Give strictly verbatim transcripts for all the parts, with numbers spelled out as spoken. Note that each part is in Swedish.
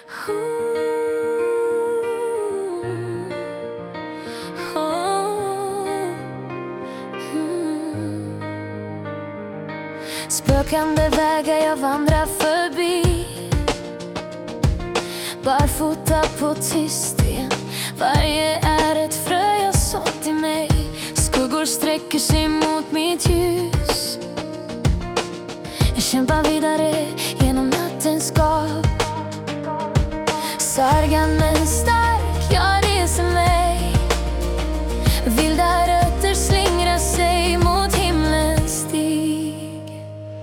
Spökande vägar jag vandrar förbi, barfota på tyst sten. Varje är ett frö jag sått i mig. Skuggor sträcker sig mot mitt ljus. Jag kämpar vidare genom nattens gap. Sargad men stark, jag reser mig. Vilda rötter slingrar sig mot himlens stig.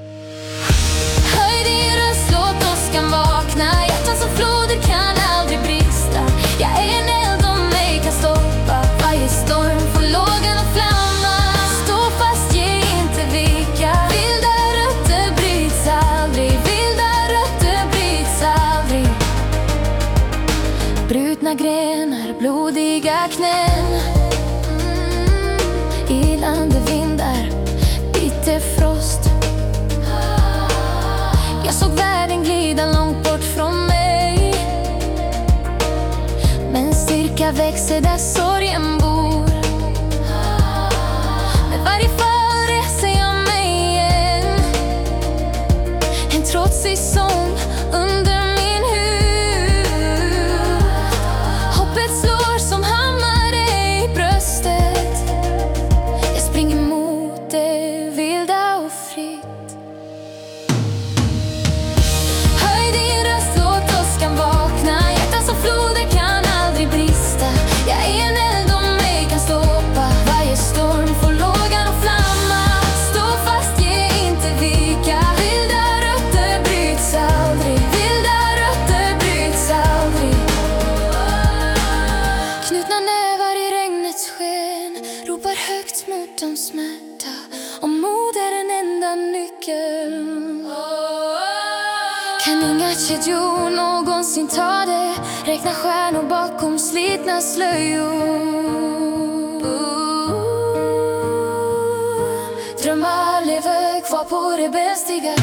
Höj din röst, låt åskan vakna. Hjärtan som floder kan aldrig brista. Jag är en eld om mig kan stoppa varje storm, får lågan att flamma. Stå fast, ge inte vika. Vilda rötter bryts aldrig. Vilda rötter bryts aldrig. Brutna grenar, blodiga knän. mm, Ilande vindar, bitter frost. Jag såg världen glida långt bort från mig. Men styrka växer där sorgen bor. Med varje fall reser jag mig igen. En trotsig sång under min hud. Hoppet slår som hammare i bröstet. Jag springer mot det vilda och fritt. Höj din röst, låt åskan vakna. Hjärtan som floder kan aldrig brista. Jag är en eld om mig kan stoppa varje storm, får lågan att flamma. Stå fast, ge inte vika. Vilda rötter bryts aldrig. Vilda rötter bryts aldrig. Knutna nävar i regnets sken ropar högt mot de smärta. Och mod är den enda nyckeln. Kan inga kedjor någonsin ta det. Räkna stjärnor bakom slitna slöjor. Drömmar lever kvar på rebellstigar.